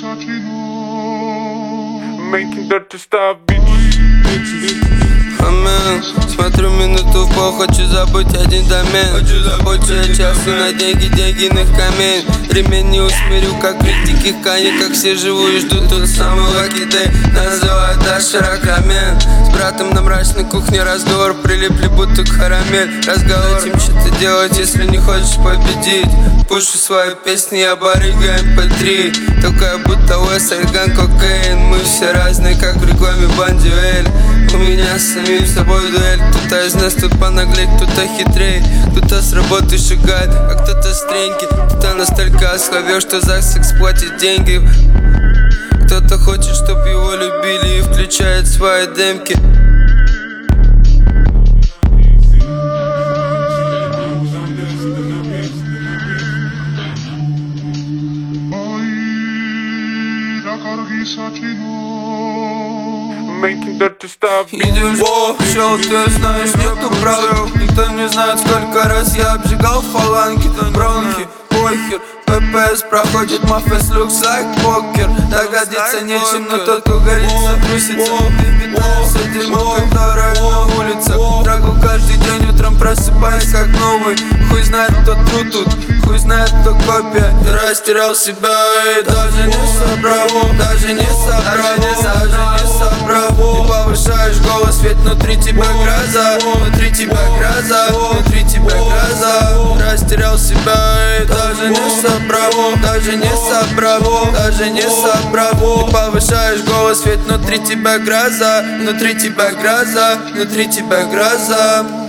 Making dirty stuff, bitch. Смотрю минуту в пол, хочу забыть один домен. Больше часу на деньги, деньги на камень. Ремень не усмирю, как при диких коней. Как все живу и жду тот самый lucky day. Называют Ашера Камен. С братом на мрачной кухне разговор, прилипли будто карамель. Разговор, этим что-то делать, если не хочешь победить. Пушу свои песни, я барыга MP3. Только будто Уэс, Айган, кокаин. Мы все разные, как в рекламе Бандивель. У меня с самим собой дуэль. Кто-то из нас тут понаглей, кто-то хитрей. Кто-то с работы шагает, а кто-то стренький. Кто-то настолько ослабел, что за секс платит деньги. Кто-то хочет, чтоб его любили и включает свои демки. Making dirty stuff. Идешь в шоу, ты знаешь, нету правил. Никто не знает, сколько раз я обжигал фаланги. Бронхи, похер, ППС проходит, мафес looks like покер. Догодиться нечем, но тот, кто горится, брусится. Ты питаешься дерьмом, которое на улице. Драгу каждый день утром просыпаясь как новый. Хуй знает, кто тут, хуй знает, кто копия. Ты растерял себя и даже не собрал. Даже не собрал, даже не собрал. Ты повышаешь голос, ведь внутри тебя гроза. Внутри тебя гроза, внутри тебя гроза. Растерял себя и даже не собрал. Даже не собрал, даже не собрал. Ты повышаешь голос, ведь внутри тебя гроза. Внутри тебя гроза, внутри тебя гроза.